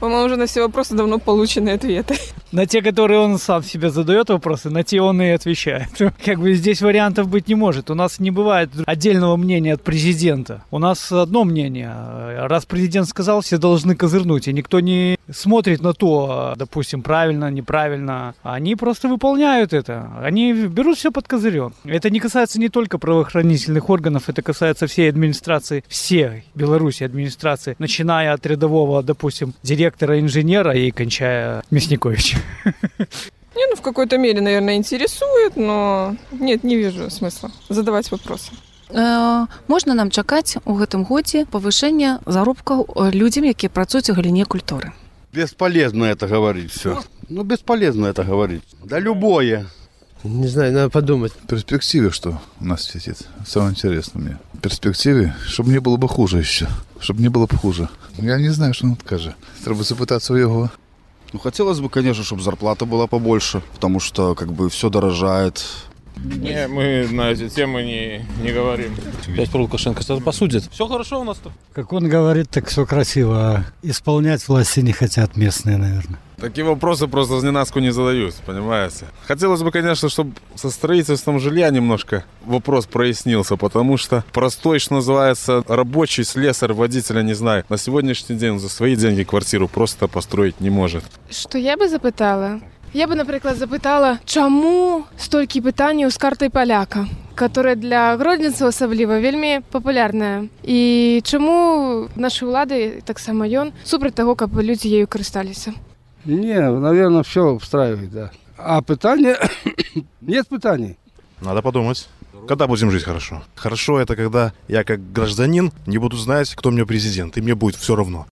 По-моему, уже на все вопросы давно получены ответы. На те, которые он сам себе задает вопросы, на те он и отвечает. Как бы здесь вариантов быть не может. У нас не бывает отдельного мнения от президента. У нас одно мнение. Раз президент сказал, все должны козырнуть. И никто не смотрит на то, допустим, правильно, неправильно. Они просто выполняют это. Они берут все под козырем. Это не касается не только правоохранительных органов, это касается всей администрации, всей Беларуси администрации, начиная от рядового, допустим, директора, инженера и кончая Мясниковичем. Не, в какой-то мере, наверное, интересует, но нет, не вижу смысла задавать вопросы. Можна нам чакаць у гэтым годзе павышэння заробкаў людзям, якія працуюць у галіне культуры? Бесполезно это говорить все. Бесполезно это говорить. Да любое. Не знаю, надо подумать. В перспективе что у нас светит? Самое интересное мне. В перспективе, чтобы не было бы хуже еще. Чтобы не было бы хуже. Я не знаю, что он скажет. Треба запытаться у его. Хотелось бы, конечно, чтобы зарплата была побольше, потому что как бы все дорожает. Не, мы на эти темы не говорим. Опять про Лукашенко посудят. Все хорошо у нас-то. Как он говорит, так все красиво. А исполнять власти не хотят местные, наверное. Такие вопросы просто с ненаску не задают, понимаете? Хотелось бы, конечно, чтобы со строительством жилья немножко вопрос прояснился, потому что простой, что называется, рабочий, слесарь, водителя, не знаю, на сегодняшний день за свои деньги квартиру просто построить не может. Что я бы запытала? Я бы, наприклад, запытала, чаму столькі пытанняў з картай паляка, которая для гродзенцаў асабліва вельмі папулярная. І чаму нашы ўлады, таксама ён, супраць таго, каб людзі ею карысталіся? Не, наверное, все устраивает, да. А питание? Нет питаний. Надо подумать. Когда будем жить хорошо? Хорошо это когда я как гражданин не буду знать, кто у меня президент, и мне будет все равно.